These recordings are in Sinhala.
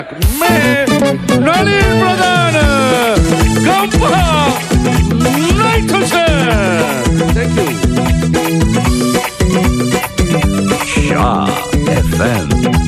मैं नलिन प्रधान गंपा nitrogen thank you Shaa FM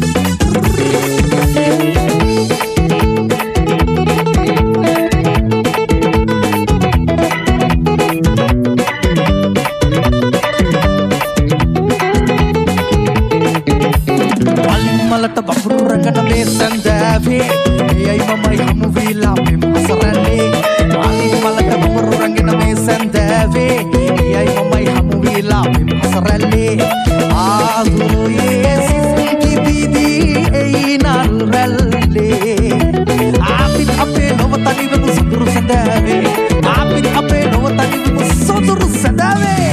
මලට බපුරු රංගන මේ සඳාවේ එයයි මමයි හමු වීලා මේ මසරන්නේ අලින් මලට බපුරු රංගන මේ සඳාවේ එයයි මමයි හමු වීලා මේ මසරන්නේ ආදුරේ සිසුකි බිදී එයි නල්රල්ලේ අපිත් අපේ නොව තනිවමු සුදුරු සඳාවේ අපිත් අපේ නොව තනිවමු සුදුරු සඳාවේ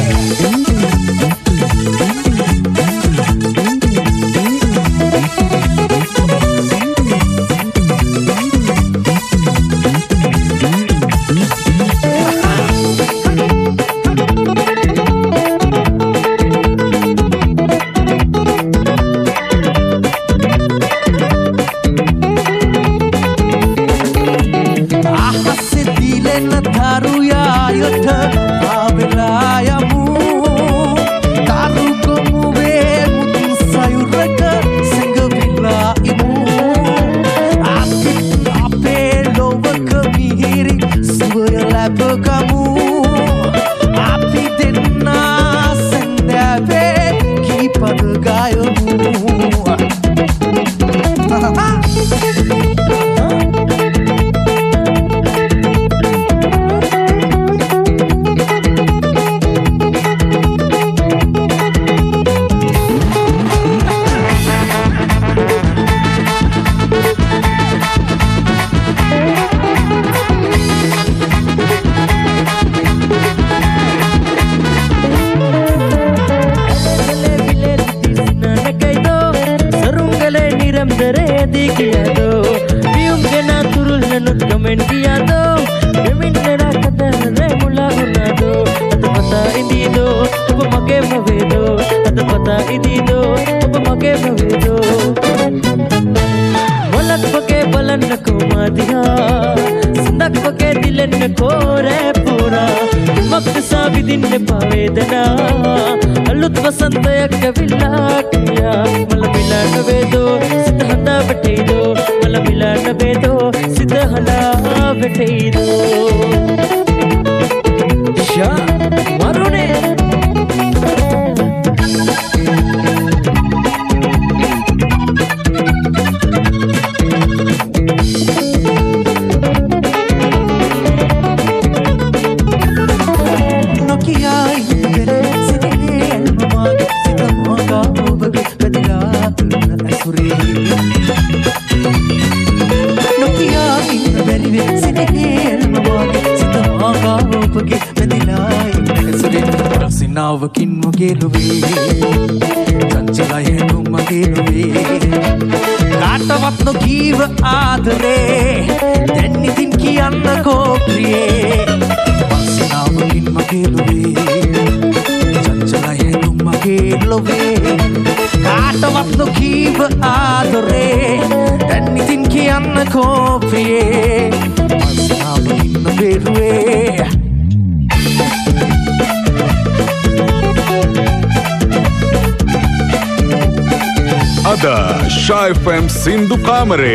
शाह FM सिंधु कामरे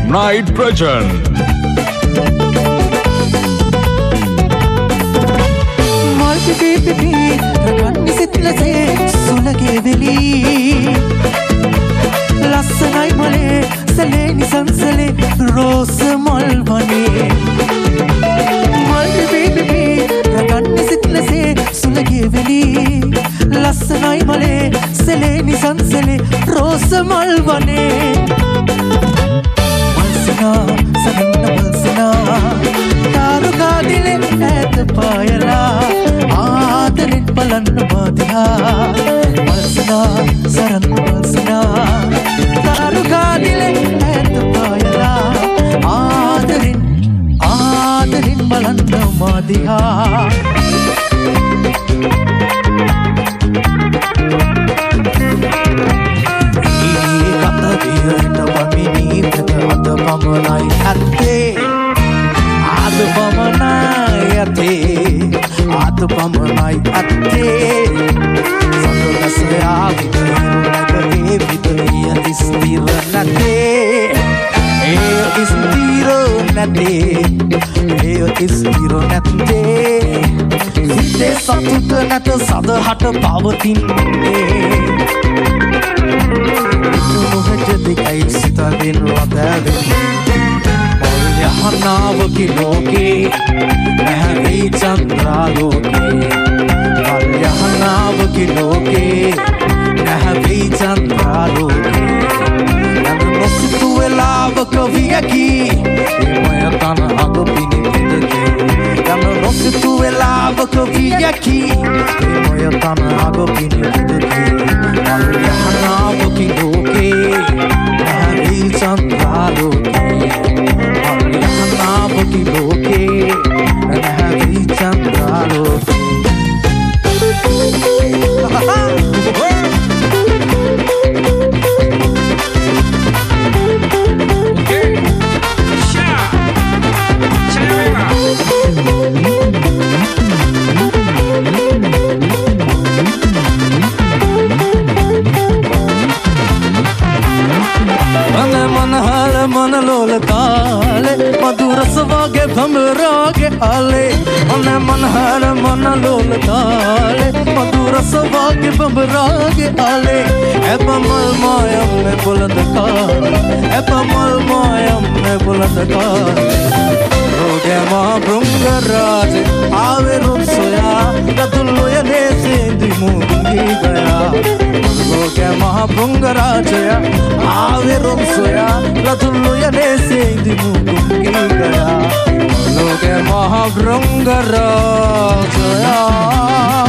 नाइट्रोजन නැටේ එය ඉස්තිර නැත්තේ සිතේ සතුට නැත සදහට පවතින්නේ මොහොත දෙකයි සිතෙන් රැඳෙන්නේ යහනාවකි ලෝකේ නැහැවි චන්ද්‍රාලෝකේ යහනාවකි ලෝකේ නැහැවි චන්ද්‍රාලෝකේ යන නොසිතු වෙලාවක වියකි එමය තන අග පිනිපිදකේ යන නොසිතු වෙලාවක වියකි එමය තන අග පිනිපිදකේ යහනාවකි ලෝකේ නැහැවි චන්ද්‍රාලෝකේ Ki loke nahavi chandraloke Madurasavage bhamrage ale Mane manhara manalol tale Madurasavage bhamrage ale Epamal mayam me bulandakar Epamal mayam me bulandakar Roge mahabrungaraj Aave rumsoya Radulloya ne sendi mungi gaya Roge mahabrungaraj Aave rumsoya Radulloya ne sendi mungi gaya Loge mahabrungaraj